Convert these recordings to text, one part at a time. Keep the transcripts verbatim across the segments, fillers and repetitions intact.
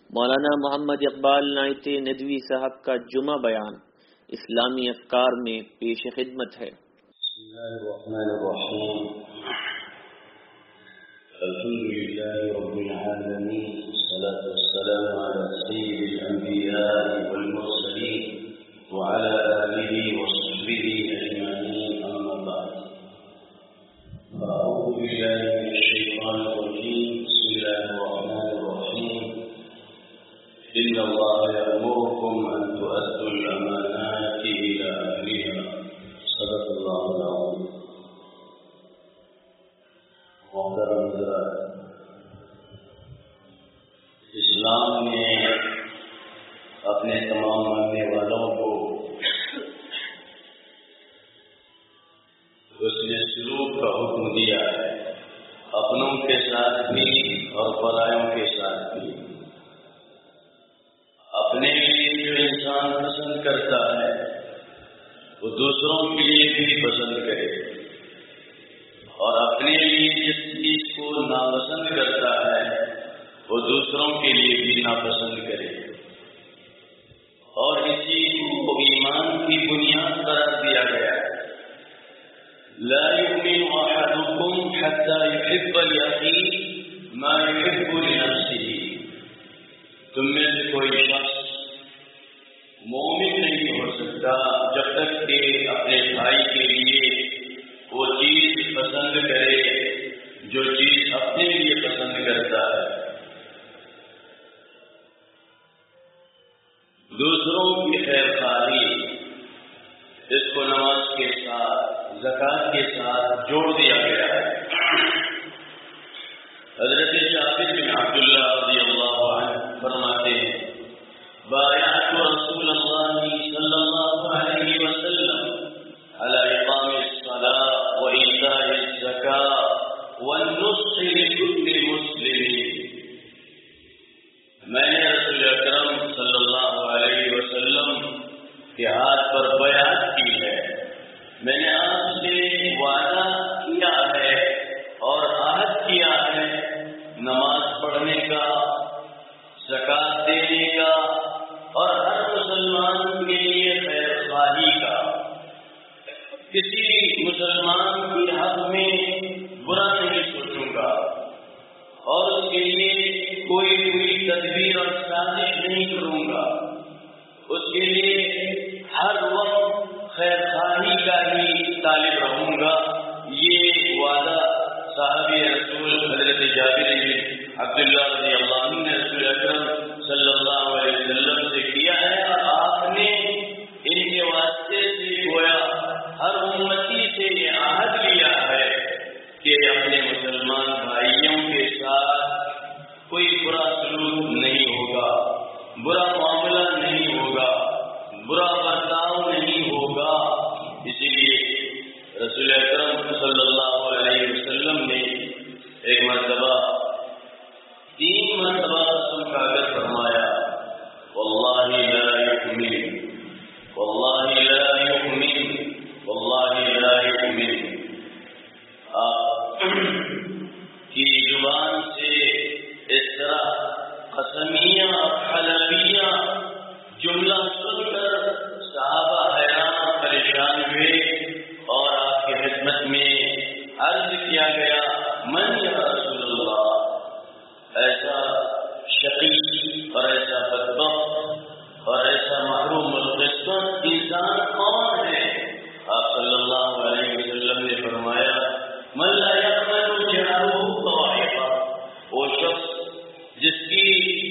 مولانا محمد اقبال نائتی ندوی صاحب کا جمعہ بیان اسلامی افکار میں پیش خدمت ہے۔ بسم اللہ الرحمن الرحیم، الحمد للہ رب العالمین، والصلاة والسلام على سید الانبیاء والمرسلین وعلى آلہ وصحبہ اجمعین، اما بعد، فاعوذ باللہ من الشیطان الرجیم، بسم اللہ الرحمن الرحیم، إن الله يأمركم أن تؤدوا الأمانات إلى أهلها، صدق الله العظيم۔ محترم حضرات، اسلام نے اپنے تمام ماننے والوں کو حسن سلوک کا حکم دیا ہے، اپنوں کے ساتھ بھی اور پرایوں کے ساتھ بھی۔ اپنے لیے جو انسان پسند کرتا ہے وہ دوسروں کے لیے بھی پسند کرے، اور اپنے لیے جس چیز کو ناپسند کرتا ہے وہ دوسروں کے لیے بھی ناپسند کرے، اور اسی کو ایمان کی بنیاد قرار دیا گیا ہے۔ لا يؤمن أحدكم حتى يحب لأخيه ما يحب لنفسه، تم میں سے کوئی شخص مومن نہیں ہو سکتا جب تک کہ اپنے بھائی کے لیے وہ چیز پسند کرے جو چیز اپنے لیے پسند کرتا ہے۔ دوسروں کی خیر خواہی، اس کو نماز کے ساتھ، زکوٰۃ کے ساتھ جوڑ دیا گیا ہے۔ حضرت جابر بن عبداللہ رضی اللہ عنہ فرماتے ہیں، بایعت رسول اللہ صلی اللہ علیہ وسلم على اقام الصلاة وإيتاء الزکاة والنصح لكل مسلم، میں نے رسول اکرم صلی اللہ علیہ وسلم کے ہاتھ پر بیعت کی ہے، میں نے آپ سے وعدہ کیا ہے اور عہد کیا ہے نماز پڑھنے کا، زکوٰۃ دینے کا، اور ہر مسلمان کے لیے خیر خواہی کا۔ کسی مسلمان کے حق میں برا نہیں سوچوں گا، اور اس کے لیے کوئی کوئی تدبیر اور سازش نہیں کروں گا، اس کے لیے ہر وقت خیر خواہی کا ہی طالب رہوں گا۔ یہ وعدہ صحابی رسول حضرت جابر بن عبداللہ رضی اللہ عنہ نے رسول اکرم صلی اللہ علیہ وسلم سے کیا ہے، اور آپ نے ان کے واسطے سے گویا ہر امتی سے یہ عہد لیا ہے کہ اپنے مسلمان بھائیوں کے ساتھ کوئی برا سلوک نہیں ہوگا، برا معاملہ نہیں ہوگا، برا برتاؤ نہیں ہوگا۔ اسی لیے رسول اکرم صلی اللہ علیہ وسلم نے ایک مرتبہ تین مرتبہ قسم کھا کر فرمایا، واللہ لا یؤمن، واللہ لا یؤمن، واللہ لا یؤمن۔ آپ کی زبان سے اس طرح قسمیہ اور حلفیہ جملہ سن کر صحابہ حیران پریشان ہوئے، اور آپ کی خدمت میں عرض کیا گیا، من یا رسول اللہ، ایسا شقی اور ایسا بدبخت اور ایسا محروم القسمت انسان کون ہے؟ آپ صلی اللہ علیہ وسلم نے فرمایا، من لا یأمن جارہ بوائقہ، وہ شخص جس کی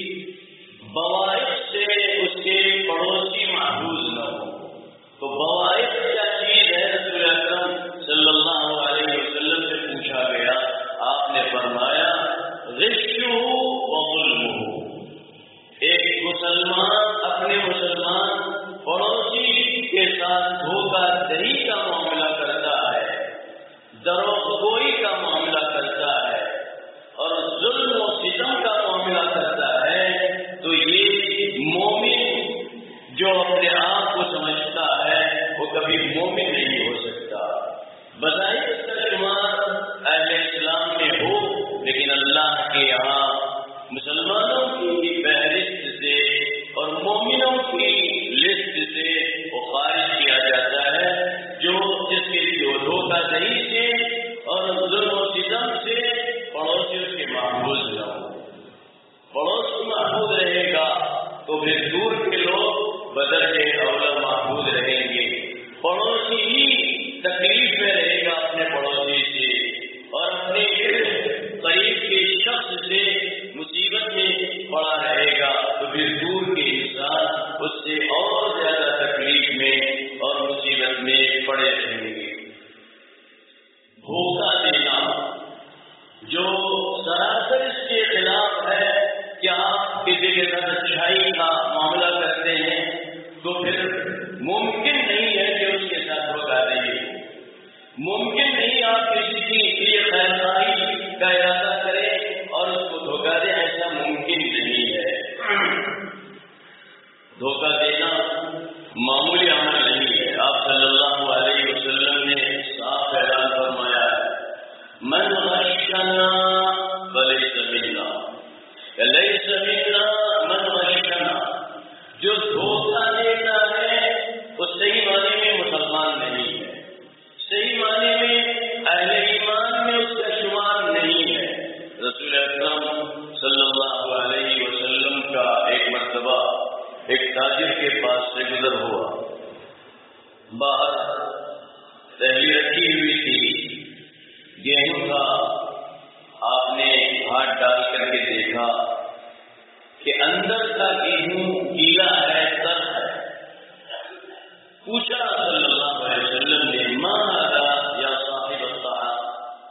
بوائق سے اس کے پڑوسی محفوظ نہ ہو۔ تو بوائق کیا چیز ہے؟ رسول اکرم صلی اللہ علیہ وسلم سے پوچھا گیا، آپ نے فرمایا، غشہ وظلمہ، ایک مسلمان اپنے مسلمان پڑوسی کے ساتھ دھوکہ دہی کا معاملہ کرتا ہے، دروغگوئی کا معاملہ کرتا ہے، اور ظلم و ستم کا معاملہ کرتا ہے، تو یہ مومن جو اپنے آپ کو سمجھتا ہے وہ کبھی مومن نہیں ہو سکتا۔ بظاہر اس کا شمار اہل اسلام میں ہو، لیکن اللہ کے یہاں مسلمانوں کی فہرست تو پھر ممکن نہیں ہے کہ اس کے ساتھ دھوکہ دہی ہو. ممکن نہیں آپ کسی کی لیے خیر خواہی کا ارادہ کریں اور اس کو دھوکہ دیں، ایسا ممکن نہیں ہے. دھوکہ دینا معمولی عمل نہیں ہے. آپ صلی اللہ علیہ وسلم نے صاف اعلان فرمایا من غشنا فلیس منا، لیس منا من غشنا. جو دھوکہ دیتا ہے وہ صحیح معنی میں مسلمان نہیں ہے، صحیح معنی میں اہل ایمان میں اس کا شمار نہیں ہے. رسول اکرم صلی اللہ علیہ وسلم کا ایک مرتبہ ایک تاجر کے پاس سے گزر ہوا. باہر تحریر رکھی ہوئی تھی گیہوں کا. آپ نے ہاتھ ڈال کر کے دیکھا کہ اندر کا گیہوں گیلا ہے، تر ہے. پوچھا صلی اللہ علیہ وسلم نے ما هذا یا صاحب الطعام،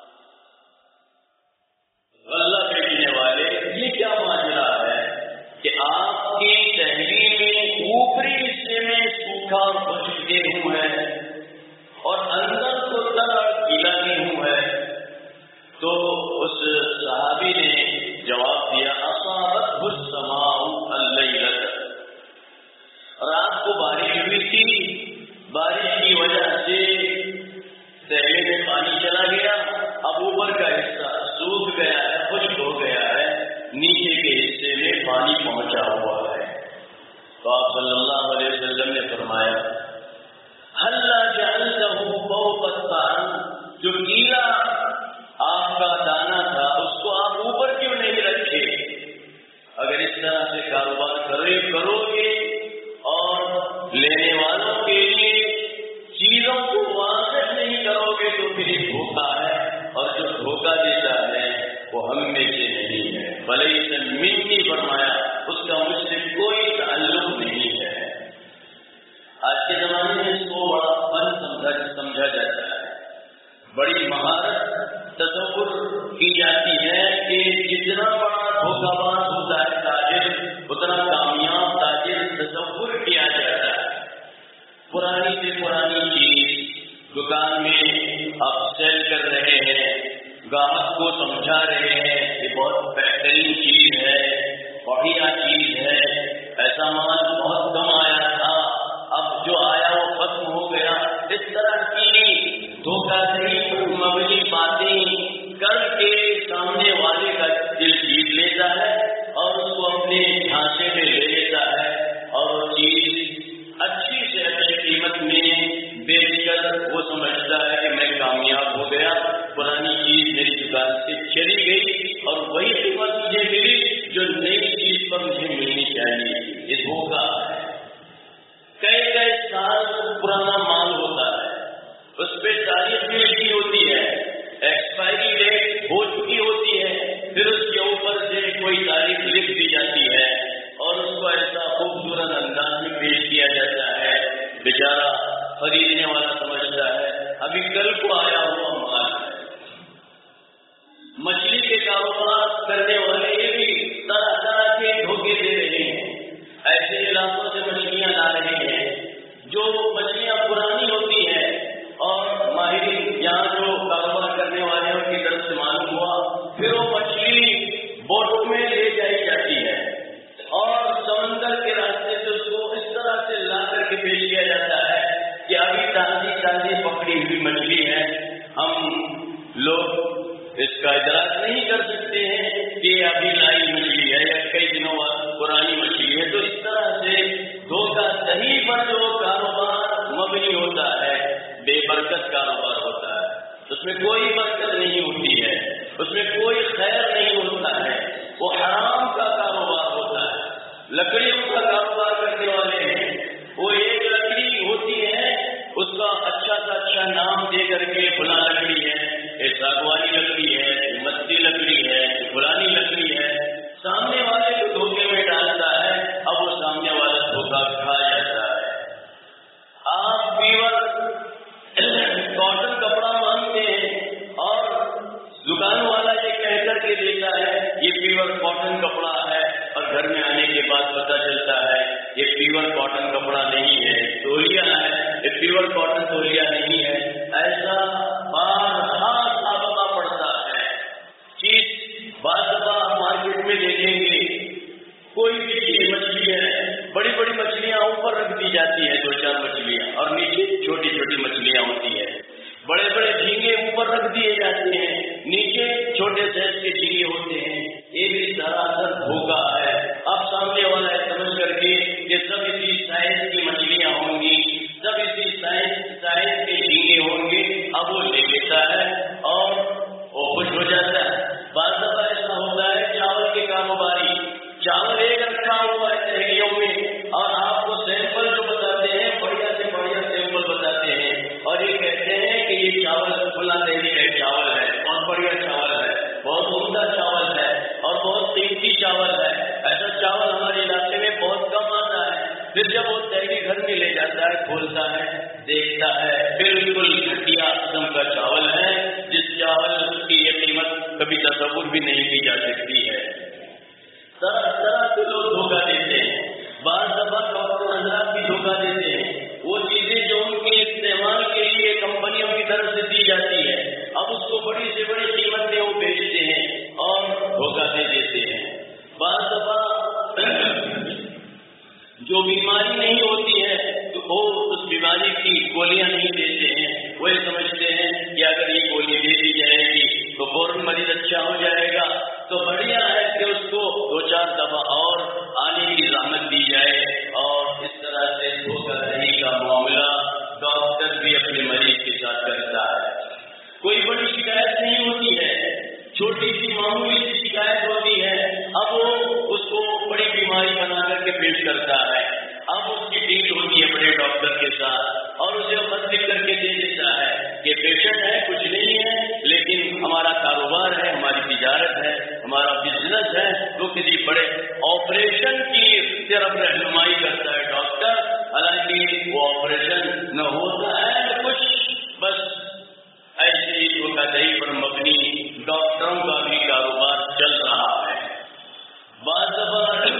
غلہ بیچنے والے یہ کیا ماجرا ہے کہ آپ کی تحریر میں اوپری حصے میں سوکھا خشک گیہوں ہے اور اندر تو تر اور گیلا گیہوں ہے. تو اس صحابی نے جواب دیا اصابتہ السماء اللیلۃ، رات کو بارش ہوئی تھی، بارش کی وجہ سے تہلے میں پانی چلا گیا، اب اوپر کا حصہ سوکھ گیا ہے، خشک ہو گیا ہے، نیچے کے حصے میں پانی پہنچا ہوا ہے. تو آپ صلی اللہ علیہ وسلم نے فرمایا ہلا جعلتہ فوق الطعام، جو گیلا آپ کا دانا تھا اس کو آپ اوپر کیوں نہیں رکھے؟ اگر اس طرح سے کاروبار کرے کرو گے اور لینے والوں کے لیے چیزوں کو واضح نہیں کرو گے تو پھر یہ دھوکہ ہے، اور جو دھوکہ دیتا ہے وہ ہم میں سے نہیں ہے. بھلے اسے منی فرمایا، اس کا مجھ سے کوئی تعلق نہیں ہے. آج کے زمانے میں اس کو بڑا فن سمجھا سمجھا جاتا ہے، بڑی مہارت تصور کی جاتی ہے کہ جتنا بڑا دھوکہ باز ہوتا ہے تاجر، اتنا کامیاب تاجر تصور کیا جاتا ہے. پرانی سے پرانی چیز دکان میں آپ سیل کر رہے ہیں، گاہک کو سمجھا رہے ہیں یہ بہت بہترین چیز ہے، بڑھیا چیز ہے، ایسا مال بہت کم آیا تھا، اب جو آیا وہ ختم ہو گیا. اس طرح کی دھوکہ دہی پر مبنی باتیں کر کے سامنے والے کا دل جیت لیتا ہے اور اس کو اپنے ڈھانچے میں لے لیتا ہے، اور وہ چیز اچھی سے اچھی قیمت میں بیچ کر وہ سمجھتا ہے کہ میں کامیاب ہو گیا، پرانی چیز میری دکان سے چلی گئی اور وہی قیمت مجھے ملی جو نئی چیز پر مجھے ملنی چاہیے. یہ دھوکہ ہے. کئی کئی سال پرانا مال ہوتا ہے، اس پہ تاریخ بھی لکھی ہوتی ہے، ایکسپائری ڈیٹ ہو چکی ہوتی ہے، پھر اس کے اوپر سے کوئی تاریخ لکھ دی جاتی ہے اور اس کو ایسا خوبصورت انداز میں پیش کیا جاتا ہے، بیچارہ خریدنے والا سمجھتا ہے ابھی کل کو آیا ہوا مال ہے. مچھلی کے کاروبار کرنے والے یہ بھی طرح طرح کے دھوکے دے رہے ہیں. ایسے علاقوں سے مچھلیاں لا رہے ہیں جو مچھلیاں پرانی ہوتی ہیں، اور ماہرین یہاں جو کاروبار کرنے والے ان کی طرف سے معلوم ہوا، پھر وہ مچھلی بوٹوں میں لے جائی جاتی ہے اور سمندر کے راستے سے اس کو اس طرح سے لا کر کے پیش کیا جاتا ہے کہ ابھی تازی تازی پکڑی ہوئی مچھلی ہے، ہم لوگ اس کا ادراک نہیں کر سکتے ہیں کہ ابھی لائی مچھلی ہے یا کئی دنوں بعد پرانی مچھلی ہے. تو اس طرح سے دھوکہ دہی پر جو کاروبار مبنی ہوتا ہے بے برکت کاروبار ہوتا ہے، اس میں کوئی برکت نہیں ہوتی ہے، اس میں کوئی خیر نہیں ہوتا ہے، وہ حرام کا کاروبار ہوتا ہے. لکڑیوں کا کاروبار کرنے والے ہیں، وہ ایک لکڑی ہوتی ہے اس کا اچھا سا اچھا نام دے کر کے فلاں لکڑی ہے، یہ ساگوانی لکڑی ہے، یہ متی لکڑی ہے، یہ فلانی لکڑی ہے. سامنے والے کو دھوکے میں ڈالتا ہے، اب وہ سامنے والا دھوکہ کھا جاتا ہے. آپ پیور کاٹن کپڑا مانگتے ہیں اور پیور کاٹن کپڑا نہیں ہے، تولیا ہے، یہ پیور کاٹن تولیا نہیں ہے، ایسا بارہا سابقہ پڑتا ہے۔ چیز بعض دفعہ مارکیٹ میں دیکھیں گے کوئی بھی چیز مچھلی ہے، بڑی بڑی مچھلیاں اوپر رکھ دی جاتی ہیں، دو چار مچھلیاں، اور نیچے چھوٹی چھوٹی مچھلیاں ہوتی ہیں، بڑے بڑے جھینگے اوپر رکھ دیے جاتے ہیں، نیچے چھوٹے سائز کے جھینگے ہوتے ہیں، یہ بھی سراسر دھوکہ ہے۔ اب سامنے والا ہے سمجھ کر کے کہ سب اسی سائز کی مچھلیاں ہوں گی، سب اسی سائز سائز کے جھینگے ہوں گے، اب وہ لے لیتا ہے اور وہ خوش ہو جاتا ہے۔ بعض دفعہ ایسا ہوتا ہے چاول کے کاروباری، چاول ایک رکھا ہوا ہے تہلیوں میں، اور آپ کو سیمپل جو بتاتے ہیں بڑھیا سے بڑھیا سیمپل بتاتے ہیں، اور یہ کہتے ہیں کہ یہ چاول فلاں تہلی کا چاول ہے، بہت بڑھیا چاول ہے، بہت عمدہ چاول ہے اور بہت قیمتی چاول ہے۔ ایسا چاول ہمارے علاقے میں بہت کم آتا ہے۔ پھر جب وہ تہلی گھر میں لے جاتا ہے، کھولتا ہے، دیکھتا ہے بالکل گھٹیا قسم کا چاول ہے، جس چاول کی یہ قیمت کبھی تصور بھی نہیں کی جا سکتی ہے۔ طرح طرح کے لوگ دھوکہ دیتے ہیں، بعض دفعہ ڈاکٹر حضرات بھی دھوکہ دیتے ہیں۔ وہ چیزیں جو ان کے استعمال کے لیے کمپنیوں کی طرف سے دی جاتی ہے، اب اس کو بڑی سے بڑی قیمت میں وہ بیچتے ہیں اور دھوکہ دے دیتے ہیں۔ بعض دفعہ جو بیماری نہیں ہوتی ہے تو وہ اس بیماری کی گولیاں نہیں دیتے ہیں، وہ یہ سمجھتے ہیں کہ اگر یہ گولی دے دی جائے گی تو فوراً مریض اچھا ہو جائے گا، تو بڑھیا ہے کہ اس کو دو چار دفعہ اور آنے کی زحمت دی جائے، اور اس طرح سے دھوکہ دہی کا معاملہ ڈاکٹر بھی اپنے مریض کے ساتھ کرتا ہے۔ کوئی بڑی شکایت نہیں ہوتی ہے، چھوٹی سی معمولی سی شکایت ہوتی ہے، اب وہ اس کو بڑی بیماری بنا کر کے پیش کرتا ہے۔ اب اس کی ڈیل ہوتی ہے بڑے ڈاکٹر کے ساتھ، اور اسے خط لکھ کر کے دے دیتا ہے کہ پیشنٹ ہے، کچھ نہیں ہے، لیکن ہمارا کاروبار ہے، ہماری تجارت ہے، ہمارا بزنس ہے، تو کسی بڑے آپریشن کی طرف رہنمائی کرتا ہے ڈاکٹر، حالانکہ وہ آپریشن نہ ہوتا ہے نہ کچھ، بس ایسے ہی دھوکہ دہی پر مبنی ڈاکٹروں کا بھی کاروبار چل رہا ہے۔ بعض دفعہ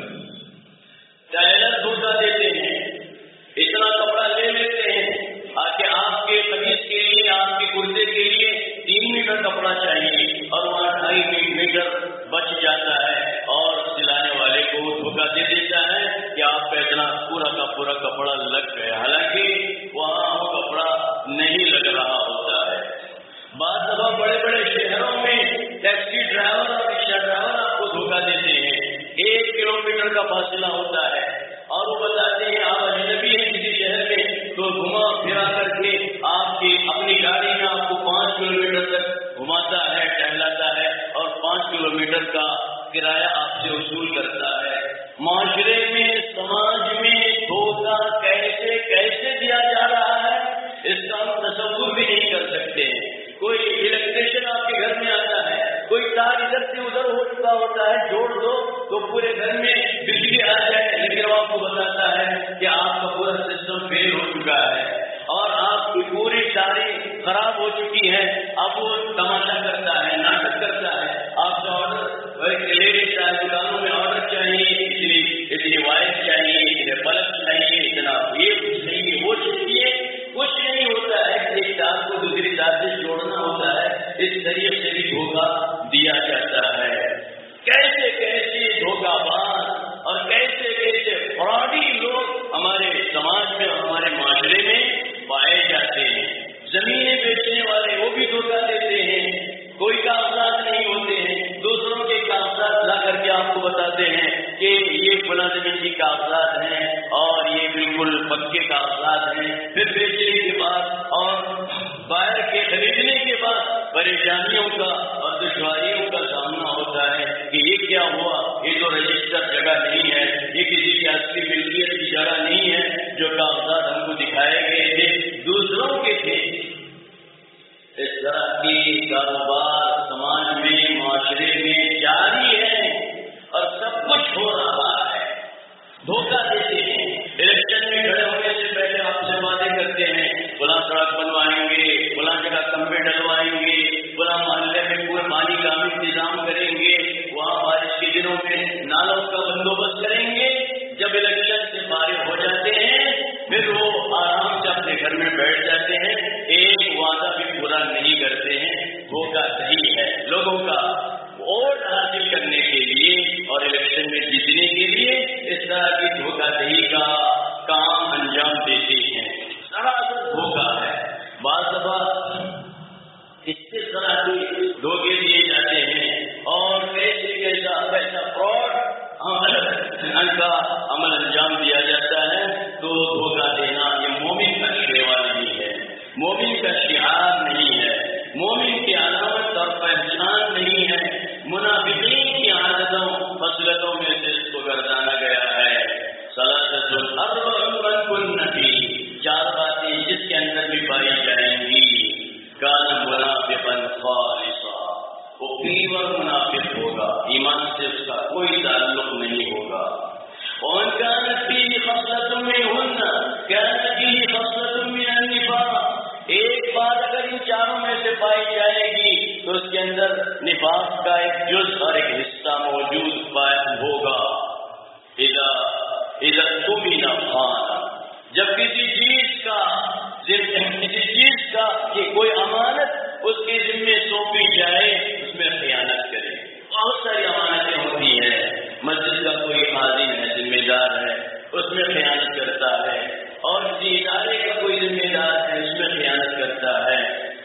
ٹیلر دھوکہ دیتے ہیں، اتنا کپڑا لے لیتے ہیں کہ آپ کے قمیص کے لیے، آپ کے کرتے کے لیے تین میٹر کپڑا چاہیے، اور وہاں ڈھائی میٹر بچ جاتا ہے، اور سلانے والے کو دھوکہ دے دیتا ہے کہ آپ کا اتنا پورا کا پورا کپڑا لگ گیا، حالانکہ وہاں وہ کپڑا نہیں لگ رہا ہوتا ہے۔ بعض دفعہ بڑے بڑے شہروں میں ٹیکسی ڈرائیور اور رکشا ڈرائیور آپ کو دھوکہ دیتے ہیں، ایک کلو میٹر کا فاصلہ ہوتا ہے، اور وہ بتاتے ہیں آپ اجنبی ہیں کسی شہر میں، تو گھما پھرا کر کے آپ کی اپنی گاڑی میں آپ کو پانچ کلو میٹر تک گھماتا ہے، ٹہلاتا ہے، اور پانچ کلو میٹر کا کرایہ آپ سے وصول کرتا ہے۔ معاشرے میں، سماج میں دھوکہ کیسے کیسے دیا جا رہا ہے، اس کا ہم تصور بھی نہیں کر سکتے۔ کوئی الیکٹریشین آپ کے گھر میں آتا ہے، کوئی تار ادھر سے ادھر ہو چکا ہوتا ہے، جوڑ دو تو پورے گھر میں بجلی آ جائے، لیکن وہ آپ کو بتاتا ہے کہ آپ کا پورا سسٹم فیل ہو چکا ہے اور آپ کی پوری تاریخ خراب ہو چکی ہے۔ اب وہ تماشا کرتا ہے، ناٹک کرتا ہے، آپ کا آرڈر لے لیتا ہے، دکانوں میں آرڈر چاہیے، اتنی اتنی وائر چاہیے، اتنے بلب چاہیے، اتنا یہ کچھ چاہیے، وہ چاہیے، کچھ نہیں ہوتا ہے، ایک تار کو دوسری تار سے جوڑنا ہوتا ہے، اس طریقے سے بھی دھوکہ دیا جاتا ہے۔ کیسے کیسے دھوکہ باز اور کیسے کیسے فراڈی لوگ ہمارے سماج میں اور ہمارے معاشرے میں پائے جاتے ہیں۔ زمینیں بیچنے والے وہ بھی دھوکہ دیتے ہیں، کوئی کاغذات نہیں ہوتے ہیں، دوسروں کے کاغذات لا کر کے آپ کو بتاتے ہیں کہ یہ فلاں زمین کی کاغذات ہیں اور یہ بالکل پکے کاغذات ہیں، پھر بیچنے کے بعد اور باہر کے خریدنے کے بعد پریشانیوں کا اور دشواریوں کا سامنا ہوتا ہے کہ یہ کیا ہوا، یہ تو رجسٹر جگہ نہیں ہے، یہ کسی کی اصلی ملکیت کی جگہ نہیں ہے، جو کاغذات ہم کو دکھائے گئے تھے دوسروں کے تھے۔ اس طرح کی کاروبار سماج میں، معاشرے میں جاری ہے اور سب کچھ ہو رہا ہے۔ دھوکہ دیتے ہیں، الیکشن میں کھڑے ہونے سے پہلے آپ سے وعدے کرتے ہیں فلاں سڑک بنوائیں گے، فلاں جگہ کمبے ڈلوائیں گے، فلاں محلے میں پورے پانی کا انتظام کریں گے، وہاں بارش کے دنوں میں گھر میں بیٹھ جاتے ہیں، ایک وعدہ بھی پورا نہیں کرتے ہیں. دھوکہ دہی ہے لوگوں کا. ووٹ حاصل کرنے کے لیے اور الیکشن میں جیتنے کے لیے اس طرح کی دھوکہ دہی کا کام انجام دیتے ہیں. سراسر دھوکہ ہے. بعض دفعہ اس طرح کے دھوکے دیے جاتے ہیں اور کیسے کیسا کیسا فراڈ عمل کا عمل انجام دیا جاتا ہے. تو دھوکہ دینا یہ مومن کا شیوا نہیں ہے، مومن کا شعار نہیں ہے، مومن کی علامت اور پہچان نہیں ہے. منافقین کی عادتوں فضلتوں میں سے اس کو گردانا گیا ہے. ثلاثۃ اربع من کن فیہ، چار باتیں جس کے اندر بھی پائی جائیں گی. کان منافقا خالصا، وہ پیور منافق ہوگا، ایمان سے اس کا کوئی تعلق نہیں ہوگا. ومن كانت فيه خصلة منهن كانت فيه خصلة من النفاق، ایک بات اگر ان چاروں میں سے پائی جائے گی تو اس کے اندر نفاق کا ایک جز اور ایک حصہ موجود پایا ہوگا. اذا اذا اؤتمن خان، جب کسی چیز کا کسی چیز کا کہ کوئی امانت اس کے ذمے سونپی جائے اس میں خیانت کرے. بہت ساری امانتیں ہوتی ہیں، مسجد کا کوئی خادم ہے ذمہ دار ہے اس میں خیانت کرتا ہے، اور کسی ادارے کا کوئی ذمہ دار ہے اس میں خیانت کرتا ہے،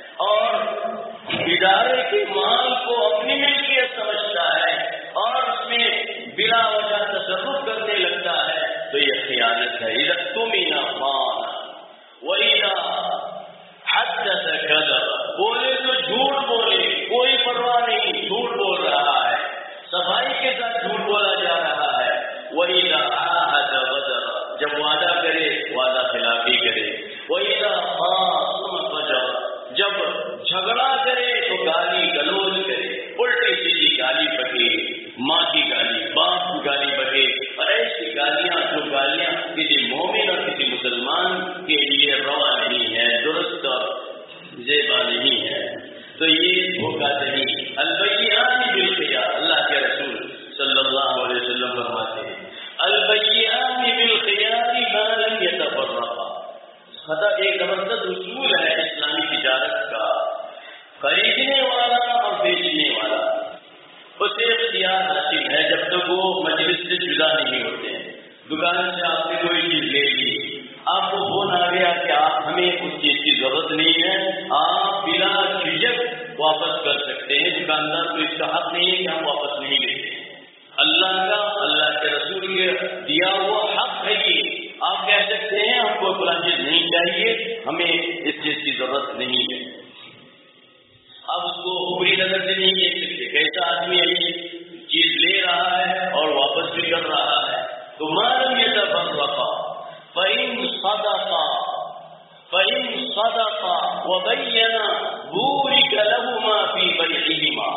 اور ادارے کے مال کو اپنی ملکیت سمجھتا ہے اور اس میں بلا وجہ تصرف کرنے لگتا ہے تو یہ خیانت ہے. اذا اؤتمن خان وَإِذَا حَدَّثَ كَذَبَ، بولے تو جھوٹ بولے، کوئی پرواہ نہیں، جھوٹ بول رہا ہے، صفائی کے ساتھ جھوٹ بولا جا رہا ہے. وَإِذَا عَاهَدَ غَدَرَ، جب وعدہ کرے وعدہ خلافی کرے. وَإِذَا خَاصَمَ فَجَرَ، جب جھگڑا کرے تو گالی گلوچ کرے، الٹی سیدھی گالی بکے، ماں کی گالی، باپ کی گالی بکے، اور ایسی گالیاں جو گالیاں کسی مومن اور کسی مسلمان کے لیے روا نہیں ہے، درست اور زیبا نہیں ہے. تو یہ دھوکہ دہی. البیعان بالخیار، اللہ کے رسول صلی اللہ علیہ وسلم فرماتے ہیں البیعان بالخیار ما لم یتفرقا. خطا ایک زبردست اصول ہے اسلامی تجارت کا. خریدنے والا اور بیچنے والا اسے اختیار حاصل ہے جب تک وہ مجلس سے جدا نہیں ہوتے ہیں. دکان سے آپ نے کوئی چیز لے لی، آپ کو فون آ گیا کہ آپ ہمیں اس چیز کی ضرورت نہیں ہے، آپ بلا جھجک واپس کر سکتے ہیں. دکاندار کو اس کا حق نہیں ہے کہ ہم واپس نہیں لیتے ہیں. اللہ کا، اللہ کے رسول کے دیا ہوا حق ہے یہ. آپ کہہ سکتے ہیں ہم کو فلاں چیز نہیں چاہیے، ہمیں اس چیز کی ضرورت نہیں ہے. اب اس کو بری نظر سے نہیں دیکھ سکتے، کیسا آدمی ہے چیز لے رہا ہے اور واپس بھی کر رہا ہے. تو معلوم یہ تفرقا فإن صدقا فإن صدقا وبينا بورك لهما في بيعهما.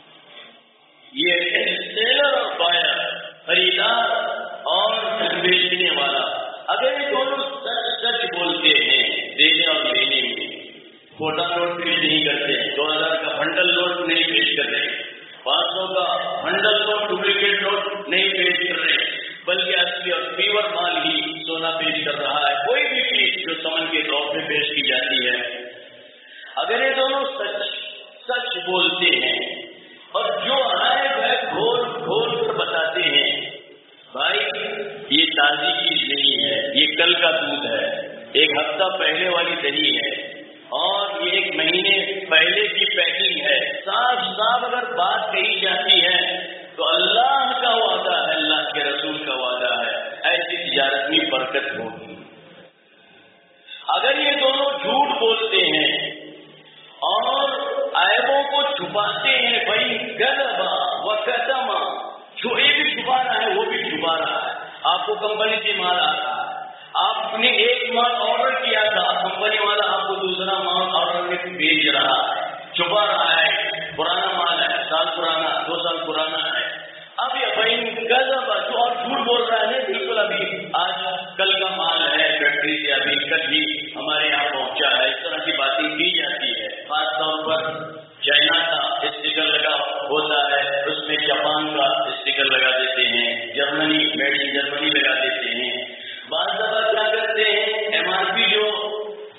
یہ سیلر اور بائر، خریدار اور بیچنے والا، اگر یہ دونوں سچ سچ بولتے ہیں دینے اور لینے میں، کھوٹا نوٹ پیش نہیں کرتے، دو ہزار کا بنڈل نوٹ نہیں پیش کر رہے، پانچ سو کا بنڈل نوٹ ڈپلیکیٹ نوٹ نہیں پیش کر رہے، بلکہ اصلی اور پیور مال ہی سونا پیش کر رہا ہے. کوئی بھی چیز جو سمن کے طور پہ پیش کی جاتی ہے، اگر یہ دونوں سچ سچ بولتے ہیں اور جو آئے وہ کھول کھول کر بتاتے ہیں بھائی یہ تازی چیز نہیں ہے، یہ کل کا دودھ ہے، ایک ہفتہ پہلے والی دہی ہے، اور یہ ایک مہینے پہلے کی پیکنگ ہے، صاف صاف اگر بات کہی جاتی ہے تو اللہ کا وعدہ ہے، اللہ کے رسول کا وعدہ ہے، ایسی تجارت میں برکت ہوگی. اگر یہ دونوں جھوٹ بولتے ہیں اور عیبوں کو چھپاتے ہیں، بھائی غلبا و قدما، جو یہ بھی چھپا رہا ہے وہ بھی چھپا رہا ہے. آپ کو کمپنی سے مال آ رہا ہے، آپ نے ایک مال آرڈر کیا تھا، کمپنی والا آپ کو دوسرا مال آرڈر میں بھیج رہا ہے، چھپا رہا ہے، پرانا مال ہے، سال پرانا، دو سال پرانا ہے. اب یہ بھائی غلبا جو اور جھوٹ بول رہا ہے، بالکل ابھی آج کل کا مال ہے، فیکٹری سے ابھی کل ہی ہمارے یہاں پہنچا ہے، اس طرح کی باتیں کی جاتی ہے. خاص طور پر چائنا کا اسٹیکر لگا ہوتا ہے، اس میں جاپان کا اسٹیکر لگا دیتے ہیں، جرمنی میڈ ان جرمنی لگا دیتے ہیں. بعض دفعہ کیا کرتے ہیں، ایم آر پی جو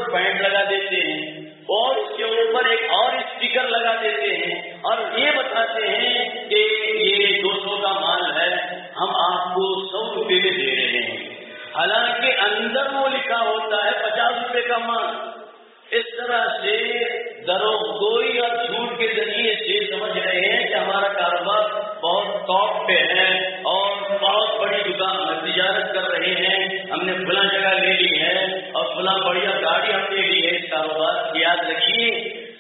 اوپر پینٹ لگا دیتے ہیں اور اس کے اوپر ایک اور اسٹیکر لگا دیتے ہیں اور یہ بتاتے ہیں کہ یہ دو سو کا مال ہے، ہم آپ کو سو روپے میں دے رہے ہیں، حالانکہ اندر وہ لکھا ہوتا ہے پچاس روپے کا مال۔ اس طرح سے دروغگوئی اور جھوٹ کے ذریعے سے سمجھ رہے ہیں کہ ہمارا کاروبار بہت ٹاپ پہ ہے اور بہت بڑی دکان میں تجارت کر رہے ہیں، ہم نے فلاں جگہ لے لی ہے اور فلاں بڑھیا گاڑی ہم نے لی ہے اس کاروبار کی۔ یاد رکھیے،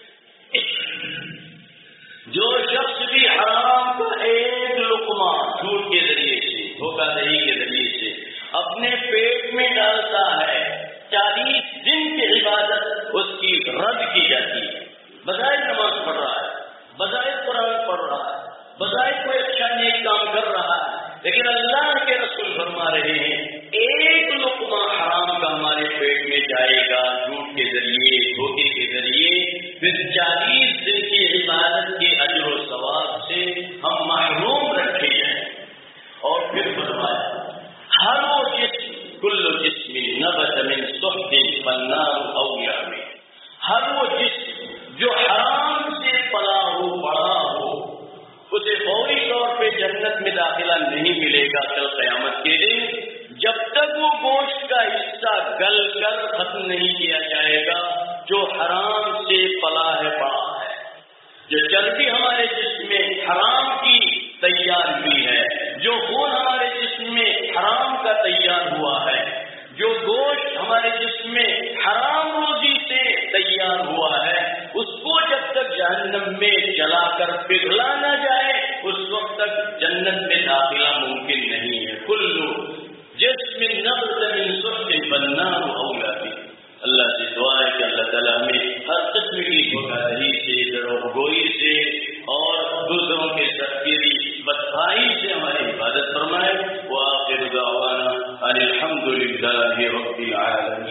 جو شخص بھی حرام کا ایک لقمہ جھوٹ کے ذریعے سے، دھوکہ دہی کے ذریعے سے اپنے پیٹ میں ڈالتا ہے، چالیس دن کی عبادت اس کی رد کی جاتی ہے۔ بظاہر نماز پڑھ رہا ہے، بظاہر قرآن پڑھ رہا ہے، بظاہر کوئی اچھا نیک کام کر رہا ہے، لیکن اللہ کے رسول فرما رہے ہیں ایک لقمہ حرام کا ہمارے پیٹ میں جائے گا جھوٹ کے ذریعے، دھوکے کے ذریعے، پھر چالیس دن کی عبادت کے اجر و ثواب سے ہم محروم رکھے جائیں۔ اور پھر فرمایا ہر وہ جسم کل جسم نبت من صحت فالنار اولیا میں، ہر وہ جسم جو حرام سے پلا ہو بڑا ہو اسے فوری طور پہ جنت میں داخلہ نہیں ملے گا کل قیامت کے دن، جب تک وہ گوشت کا حصہ گل کر ختم نہیں کیا جائے گا جو حرام سے پلا ہے بڑا ہے۔ جو چربی ہمارے جسم میں حرام کی تیار ہوئی ہے، جو خون ہمارے جسم میں حرام کا تیار ہوا ہے، جو گوشت ہمارے جسم میں حرام روزی سے تیار ہوا ہے، اس کو جب تک جہنم میں جلا کر پگھلا نہ جائے اس وقت تک جنت میں داخلہ ممکن نہیں ہے۔ کلو جسم نبت من صحت فالنار اولی بہ۔ اللہ سے دعا ہے کہ اللہ تعالیٰ ہمیں ہر قسم کی دھوکہ دہی سے، دروغگوئی سے اور دوسروں کے ساتھ کی بدخواہی سے ہماری حفاظت فرمائے۔ وآخر دعوانا ان الحمد للہ رب العالمین۔